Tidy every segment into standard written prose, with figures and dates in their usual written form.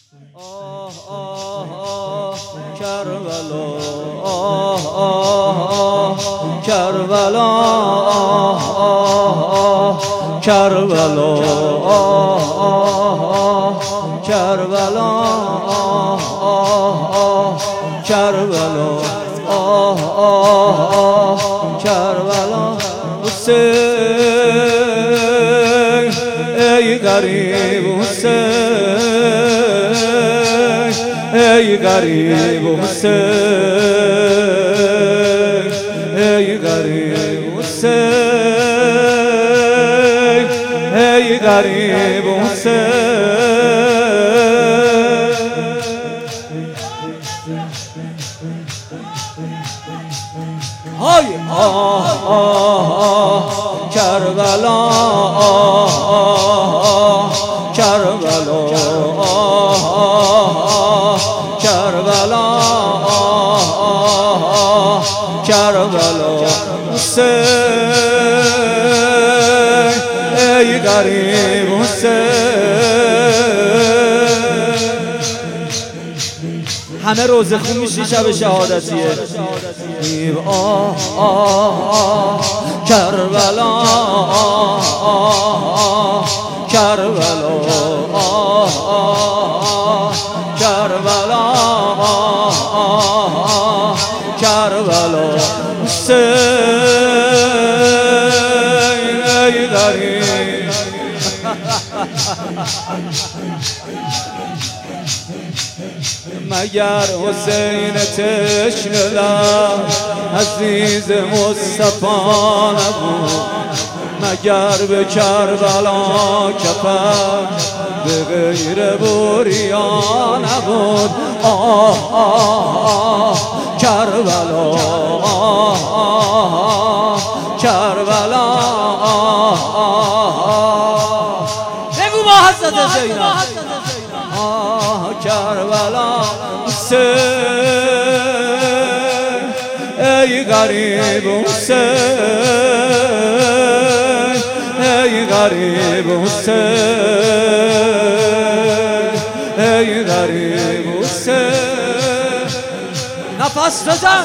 آه آه آه کربلا، آه آه کربلا، آه آه کربلا، آه آه کربلا، آه آه کربلا، آه آه کربلا. حسین ای غریب حسین، ای غریب حسین، ای غریب حسین، ای غریب حسین. های آه آه کربلا، آه آه کربلا، آه آه کربلا، آه آه کربلا. حسین ای غریب حسین. همه روزه خون میشی شب شهادتیه. آه آه آه کربلا، آه آه کربلا، آه آه کربلا، آه آه کربلا. حسین ای غریب. مگر حسین تشنه لب عزیز مصطفی نبود؟ مگر به کربلا کفن به غیر بریا نبود؟ آه آه کربلا، آه آه کربلا، آه. بگو با حضرت زینب. آه کربلا. حسین ای غریب حسین، ای غریب حسین، ای غریب حسین. نفس بزن.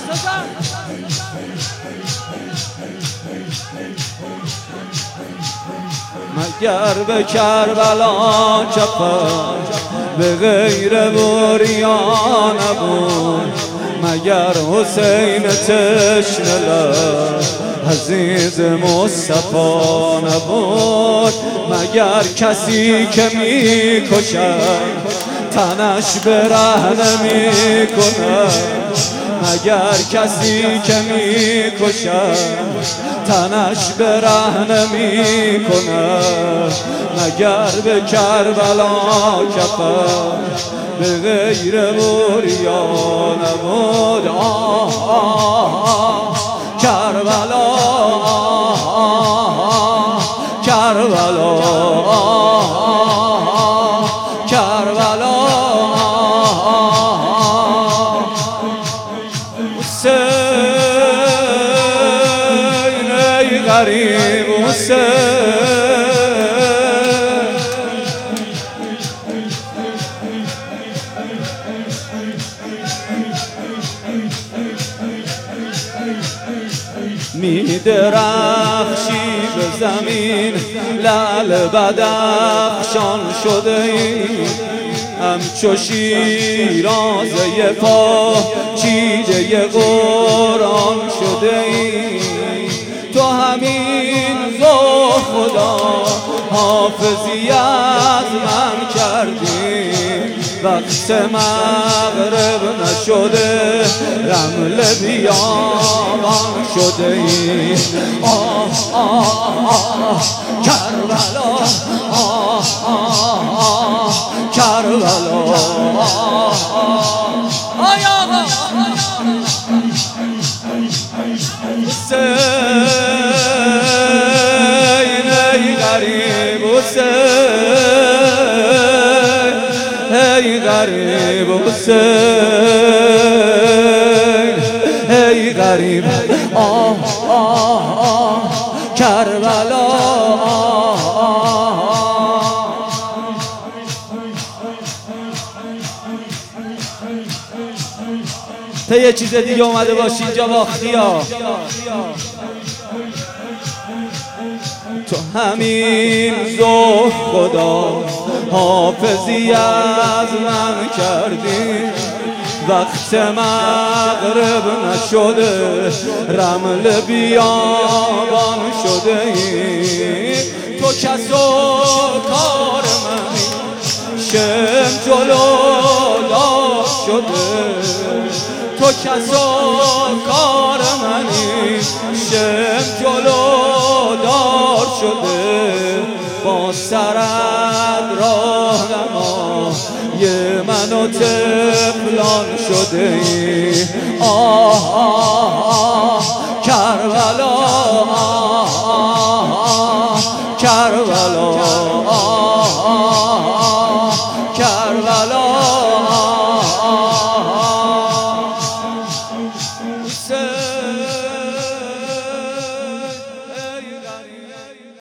مگر به کربلا کفن به غیر بریا نبود؟ مگر حسین تشنه لب عزیز مصطفی نبود؟ مگر کسی که میکشد تنش برهنه میکند؟ مگر کسی که میکشد تنش برهنه میکند؟ مگر به کربلا کفن به غیر بریا نبود؟ آه آه کربلا، آه کربلا، آه کربلا. حسین ای غریب حسین. می درخشی به زمین لعل بدخشان شده ای، همچو شیرازه پا چیده قرآن شده ای. تو همین رو خدا حافظی از من کردی، وقت مغرب نشده رمل بیابان شده ای. آه آه آه کربلا، آه آه آه کربلا، آه آه آقا. حسین ای غریب حسین، ای غریب حسین، ای غریب. آه آه آه کربلا، آه آه تا یه چیز دیگه اومده باشی اینجا باختی ها. تو همین ظهر خدا حافظی از من کردی، وقت مغرب نشده رمل بیابان شده ای. تو کس و کار منی شم جلو دار شده، تو کس و کار منی شم جلو دار شده. با سرت راه نما یه من و طفلان شده ای. آه آه آه کربلا، کربلا، کربلا.